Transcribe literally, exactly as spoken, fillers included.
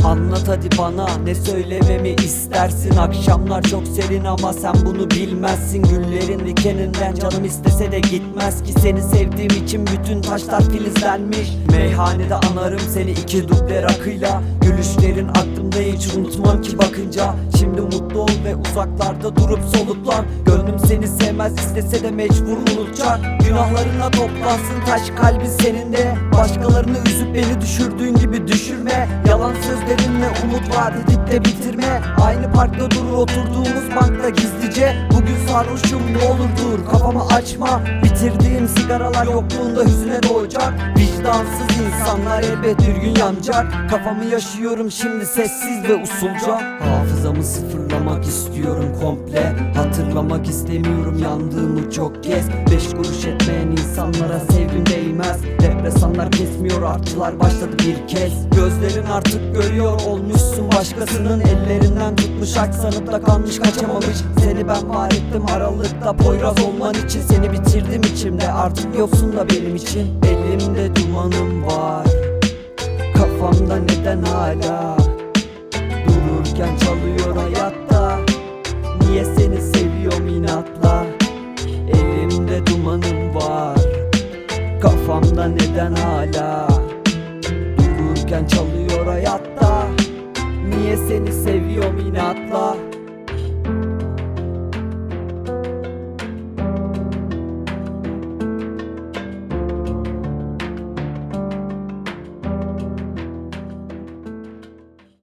Anlat hadi bana, ne söylememi istersin? Akşamlar çok serin ama sen bunu bilmezsin. Güllerin dikeninden canım istese de gitmez ki. Seni sevdiğim için bütün taşlar filizlenmiş. Meyhanede anarım seni iki duble rakıyla. Gülüşlerin aklımda hiç unutmam ki bakınca. Şimdi mutlu ol ve uzaklarda durup soluklan. Gönlüm seni sevmez, istese de mecbur unutacak. Günahlarına toplansın taş kalbin senin de. Başkalarını üzüp beni düşürdüğün gibi düşürme. Yalan sözlerinle umut vaat edip de bitirme. Aynı parkta durur oturduğumuz bankta gizlice. Bugün sarhoşum, ne olur dur, kafamı açma. Bitirdiğim sigaralar yokluğunda hüzüne doğacak. Vicdansız insanlar elbet bir gün yanacak. Kafamı yaşıyorum şimdi sessiz ve usulca. Hafızamı sıfırlamak istiyorum komple. Hatırlamak istemiyorum yandığımı çok kez. Beş kuruş etmeyen insanlara sevgim değmez. Depresanlar kesmiyor, artçılar başladı bir kez. Gözlerin artık görüyor olmuşsun başkasının. Ellerinden tutmuş aç sanıp da kalmış kaçamamış. Seni ben var ettim aralıkta Poyraz olman için. Seni bitirdim içimde, artık yoksun da benim için. Elimde dumanım var, kafamda neden hala dururken çalıyor hayatta. Niye seni seviyorum inatla? Elimde dumanım var, kafamda neden hala dururken çalıyor hayatta. Niye seni seviyorum inatla?